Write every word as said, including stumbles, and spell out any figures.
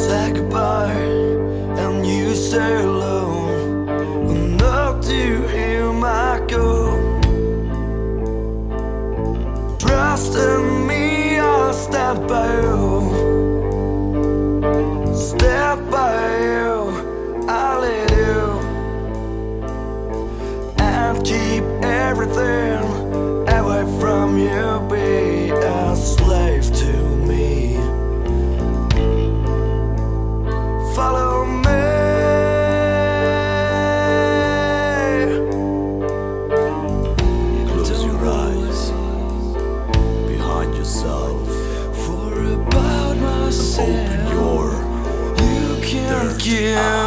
Say goodbye and you stay alone. Enough to hear my go. Trust in me, I'll stand by you. Stand by you, I'll lead you. And keep everything away from you. Be a slave to me. Follow me. Close your eyes behind yourself. For about myself, Open your you can third give.